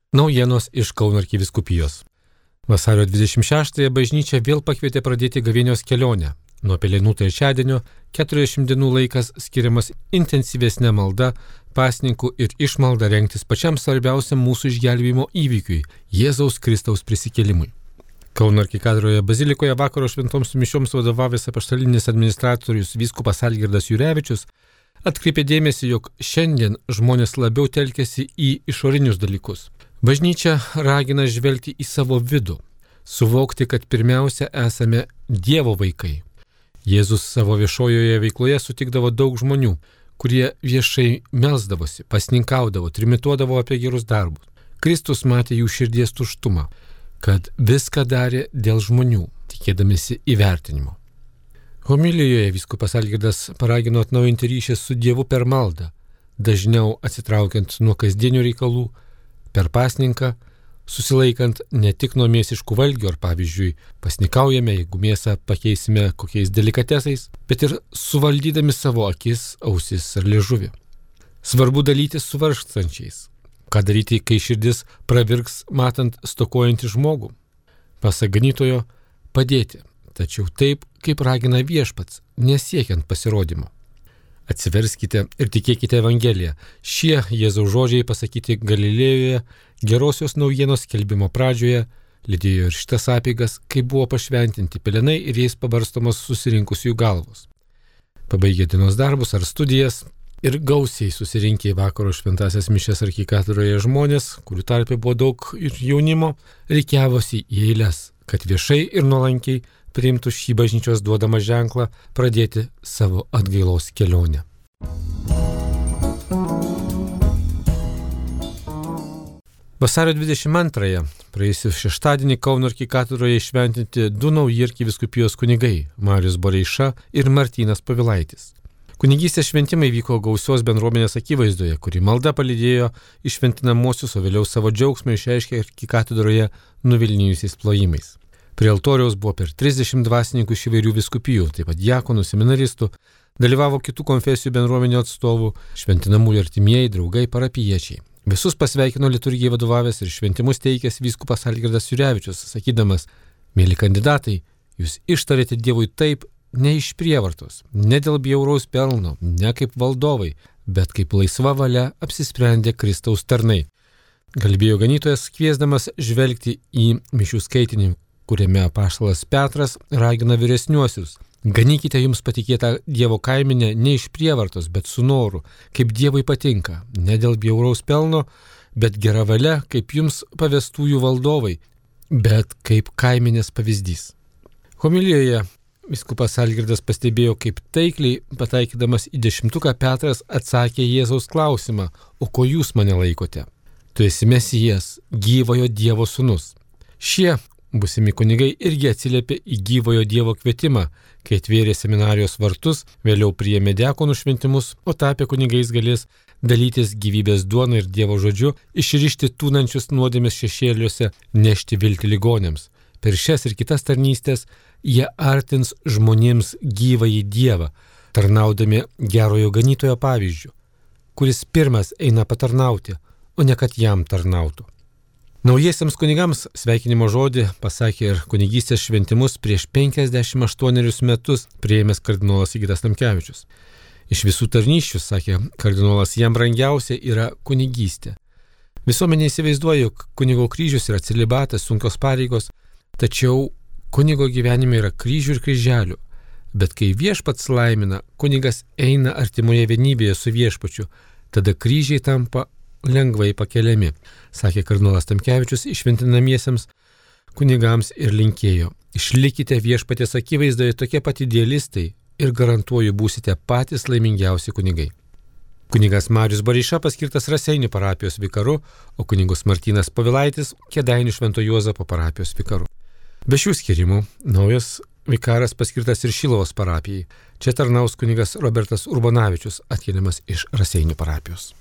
Naujienos iš Kauno arkivyskupijos. Vasario 26-ąją bažnyčia vėl pakvietė pradėti gavėnios kelionę. Nuo Pelenų trečiadienio 40 dienų laikas skiriamas intensyvesnė malda, pasninkų ir išmalda rengtis pačiam svarbiausiam mūsų išgelbėjimo įvykiui – Jėzaus Kristaus prisikėlimui. Kauno arkikatedroje bazilikoje vakaro šventoms mišioms vadovavęs apaštalinis administratorius vyskupas Algirdas Jurevičius atkreipė dėmesį, jog šiandien žmonės labiau telkiasi į išorinius dalykus. Bažnyčia ragina žvelgti į savo vidų, suvokti, kad pirmiausia esame Dievo vaikai. Jėzus savo viešojoje veikloje sutikdavo daug žmonių, kurie viešai melsdavosi, pasninkaudavo, trimituodavo apie gerus darbus. Kristus matė jų širdies tuštumą, kad viską darė dėl žmonių, tikėdamėsi įvertinimo. Homilijoje vyskupas Algirdas paragino atnaujinti ryšį su Dievu per maldą, dažniau atsitraukiant nuo kasdienių reikalų, per pasninką, susilaikant ne tik nuo mėsiškų valgių, ar pavyzdžiui pasnikaujame, jeigu mėsą pakeisime kokiais delikatesais, bet ir suvaldydami savo akis, ausis ar liežuvį. Svarbu dalytis su vargstančiais. Ką daryti, kai širdis pravirks matant stokojantį žmogų? Pasak ganytojo, padėti, tačiau taip, kaip ragina Viešpats, nesiekiant pasirodymo. Atsiverskite ir tikėkite Evangeliją. Šie Jėzaus žodžiai pasakyti Galilėjoje, gerosios naujienos skelbimo pradžioje, lydėjo ir šitas apeigas, kai buvo pašventinti pelenai ir jais pabarstomos susirinkusiųjų galvos. Pabaigė dienos darbus ar studijas ir gausiai susirinkę į vakaro šventasias mišias arkikatedroje žmonės, kurių tarpe buvo daug ir jaunimo, rikiavosi į eiles, kad viešai ir nuolankiai priimtų šį bažnyčios duodamą ženklą pradėti savo atgailos kelionę. Vasario 22-ąją, praėjusį šeštadienį Kauno arkikatedroje išventinti du nauji arkivyskupijos kunigai – Marius Boreiša ir Martynas Povilaitis. Kunigystės šventimai vyko gausios bendruomenės akivaizdoje, kuri malda palydėjo išventinamosius, o vėliau savo džiaugsmą išreiškė arkikatedroje nuvilnijusiais plojimais. Prie altoriaus buvo per 30 dvasininkų iš įvairių vyskupijų, taip pat diakonų, seminaristų, dalyvavo kitų konfesijų bendruomenių atstovų, šventinamųjų artimieji, draugai, parapijiečiai. Visus pasveikino liturgijai vadovavęs ir šventimus teikęs vyskupas Algirdas Jurevičius, sakydamas: mėly kandidatai, jūs ištarėte Dievui taip, ne iš prievartos, ne dėl bjauraus pelno, ne kaip valdovai, bet kaip laisva valia apsisprendė Kristaus tarnai. Kalbėjo ganytojas, kviesdamas žvelgti į mišių skaitinį, kuriame apaštalas Petras ragina vyresniuosius: ganykite jums patikėtą Dievo kaimenę ne iš prievartos, bet su noru, kaip Dievui patinka, ne dėl bjauraus pelno, bet gera valia, kaip jums pavestųjų valdovai, bet kaip kaimenės pavyzdys. Homilijoje vyskupas Algirdas pastebėjo, kaip taikliai pataikydamas į 10 Petras atsakė Jėzaus klausimą: o ko jūs mane laikote? Tu esi Mesijas, gyvojo Dievo sūnus. Šie būsimi kunigai irgi atsiliepė į gyvojo Dievo kvietimą, kai atvėrė seminarijos vartus, vėliau priėmė diakonų šventimus, o tapę kunigais galės dalytis gyvybės duoną ir Dievo žodžiu, išrišti tūnančius nuodėmės šešėliuose, nešti viltį ligoniams. Per šias ir kitas tarnystės jie artins žmonėms gyvąjį Dievą, tarnaudami gerojo ganytojo pavyzdžiu, kuris pirmas eina patarnauti, o ne kad jam tarnautų. Naujiesiams kunigams sveikinimo žodį pasakė ir kunigystės šventimus prieš 58 metus priėmęs kardinolas Sigitas Tamkevičius. Iš visų tarnysčių, sakė kardinolas, jam brangiausia yra kunigystė. Visuomenė įsivaizduoja, jog kunigo kryžius yra celibatas, sunkios pareigos, tačiau kunigo gyvenime yra kryžių ir kryželių. Bet kai Viešpats laimina, kunigas eina artimoje vienybėje su Viešpačiu, tada kryžiai tampa lengvai pakeliami, sakė kardinolas Tamkevičius išventinamiesiems kunigams ir linkėjo: išlikite Viešpaties akivaizdoje tokie pat idealistai ir garantuoju būsite patys laimingiausi kunigai. Kunigas Marius Boreiša paskirtas Raseinių parapijos vikaru, o kunigas Martynas Povilaitis Kėdainių Švento Juozapo parapijos vikaru. Be šių skirimų naujas vikaras paskirtas ir Šiluvos parapijai. Čia tarnaus kunigas Robertas Urbonavičius, atkeliamas iš Raseinių parapijos.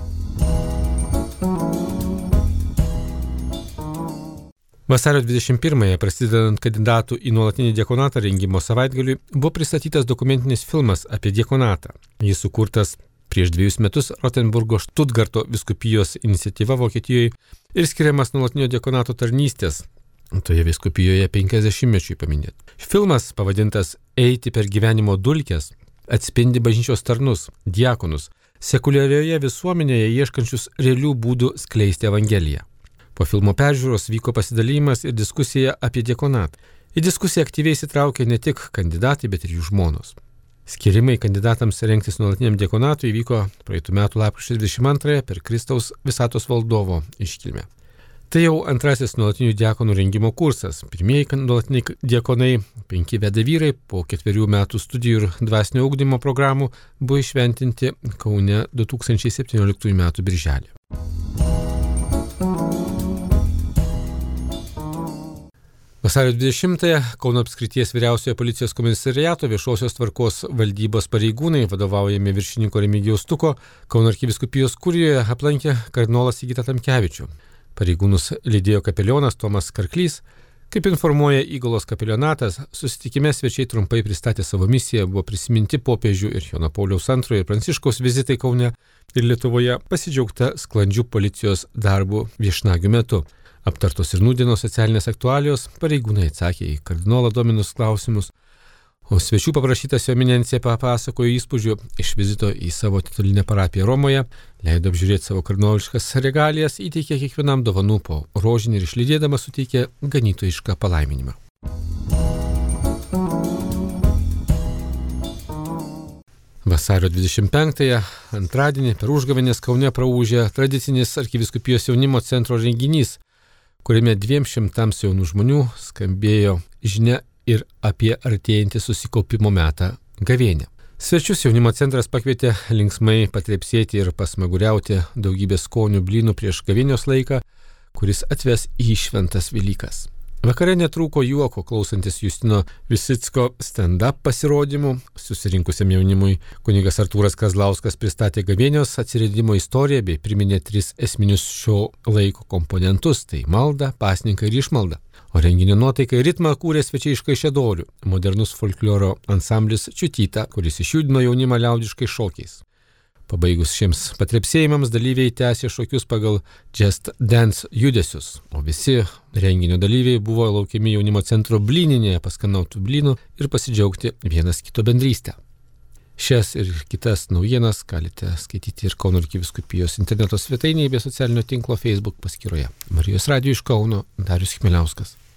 Vasario 21-ąją, prasidedant kandidatų į nuolatinį diakonatą rengimo savaitgaliui, buvo pristatytas dokumentinis filmas apie diakonatą. Jis sukurtas Prieš 2 metus Rotenburgo Štutgarto vyskupijos iniciatyva Vokietijoje ir skiriamas nuolatinio diakonato tarnystės toje vyskupijoje 50-mečiui paminėti. Filmas, pavadintas Eiti per gyvenimo dulkes, atspindi bažnyčios tarnus, diakonus, sekuliarioje visuomenėje ieškančius realių būdų skleisti evangeliją. Po filmo peržiūros vyko pasidalymas ir diskusija apie diakonatą. Į diskusiją aktyviai įsitraukė ne tik kandidatai, bet ir jų žmonos. Skirimai kandidatams rengtis nuolatiniam diakonatui įvyko praeitų metų lapkričio 22 per Kristaus visatos valdovo iškilmę. Tai jau antrasis nuolatinių diakonų rengimo kursas. Pirmieji nuolatiniai diakonai, 5 vedę vyrai, po 4 metų studijų ir dvasinio ugdymo programų buvo išventinti Kaune 2017 m. birželį. Vasario 20-ąją Kauno apskrities vyriausiojo policijos komisariato viešosios tvarkos valdybos pareigūnai, vadovaujami viršininko Remigijaus Stuko, Kauno arkivyskupijos kurijoje aplankė kardinolą Sigitą Tamkevičių. Pareigūnus lydėjo kapelionas Tomas Karklys. Kaip informuoja Įgulos kapelionatas, susitikime svečiai trumpai pristatė savo misiją, buvo prisiminti popiežių ir Jono Pauliaus II ir Pranciškaus vizitai Kaune ir Lietuvoje, pasidžiaugta sklandžių policijos darbų viešnagių metu. Aptartos ir nūdienos socialinės aktualijos, pareigūnai atsakė į kardinolą dominus klausimus, o svečių paprašytas jo eminencija papasakojo įspūdžių iš vizito į savo titulinę parapiją Romoje, leido apžiūrėti savo kardinoliškas regalijas, įteikė kiekvienam dovanų po rožinį ir išlydėdamas suteikė ganytojišką palaiminimą. Vasario 25-ąją, antradienį, per užgavėnės Kaune praūžė tradicinis arkivyskupijos jaunimo centro renginys, kuriame 200 jaunų žmonių skambėjo žinia ir apie artėjantį susikaupimo metą gavėnią. Svečius jaunimo centras pakvietė linksmai patrepsėti ir pasmaguriauti daugybę skonių blynų prieš gavėnios laiką, kuris atves į šventas Velykas. Vakare netrūko juoko klausantis Justino Visicko stand-up pasirodymų. Susirinkusiam jaunimui kunigas Artūras Kazlauskas pristatė gavėnios atsiradimo istoriją bei priminė 3 esminius šio laiko komponentus - tai malda, pasninkai ir išmalda. O renginio nuotaiką ir ritmą kūrė svečiai iš Kaišiadorių, modernus folkloro ansamblis Čiutyta, kuris išjudino jaunimą liaudiškai šokiais. Pabaigus šiems patrepsėjimams dalyviai tęsė šokius pagal Just Dance judesius, o visi renginio dalyviai buvo laukiami jaunimo centro blyninėje paskanautų blynų ir pasidžiaugti vienas kito bendrystę. Šias ir kitas naujienas galite skaityti ir Kauno arkivyskupijos interneto svetainėje bei socialinio tinklo Facebook paskyroje. Marijos radijo iš Kauno, Darius Chmieliauskas.